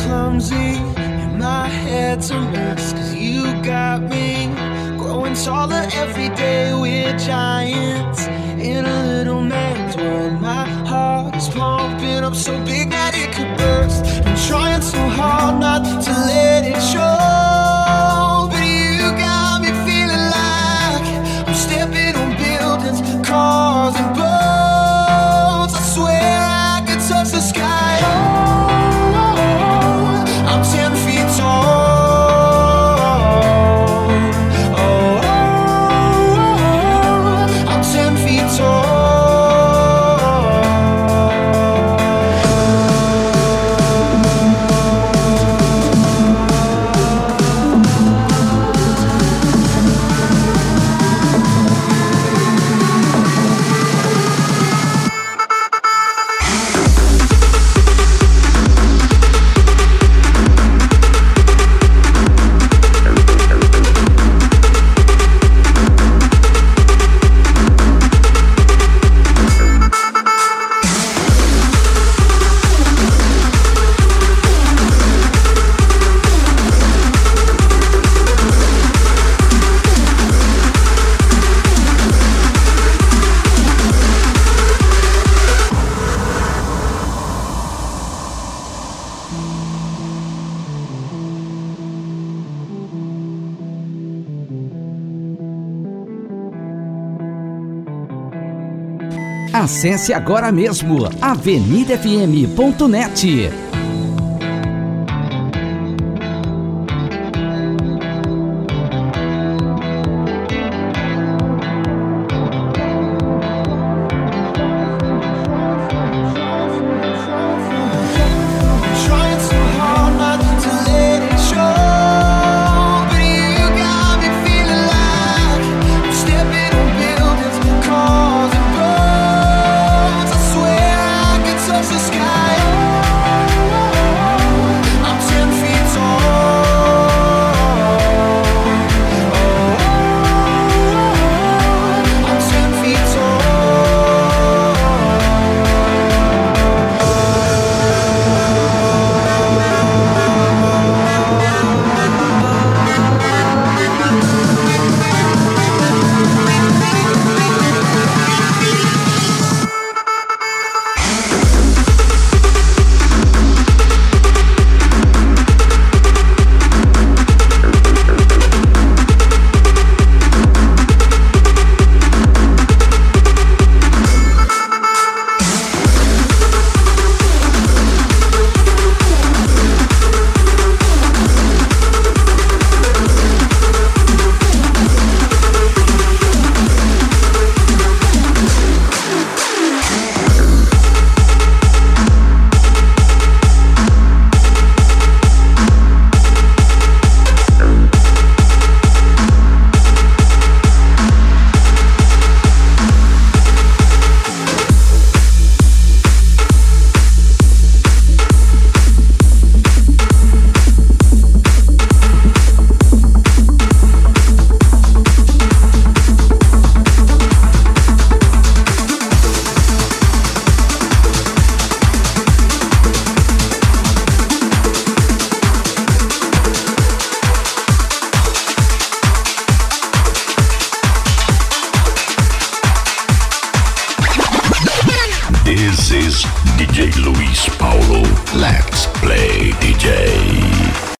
clumsy and my head's a mess, 'cause you got me growing taller every day. We're giants in a little man's world. My heart is pumping up so big that it could burst. I'm trying so hard not to let it show, but you got me feeling like I'm stepping on buildings, cars and boats. I swear I could touch the sky. Oh, I'm 10 feet tall. Oh, I'm 10 feet tall. Acesse agora mesmo avenidafm.net. This is DJ Luis Paulo. Let's play.